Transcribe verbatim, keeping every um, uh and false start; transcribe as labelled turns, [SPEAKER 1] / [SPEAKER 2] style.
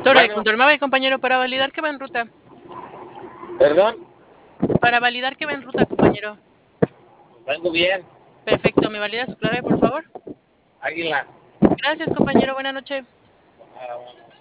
[SPEAKER 1] Sobre,
[SPEAKER 2] Bueno,
[SPEAKER 1] confirmaba el compañero para validar que va en ruta.
[SPEAKER 2] perdón,
[SPEAKER 1] Para validar que va en ruta, compañero.
[SPEAKER 2] vengo bien.
[SPEAKER 1] Perfecto, ¿me valida su clave, por favor?
[SPEAKER 2] Águila.
[SPEAKER 1] Gracias, compañero. Buenas noches.
[SPEAKER 2] Ah, bueno.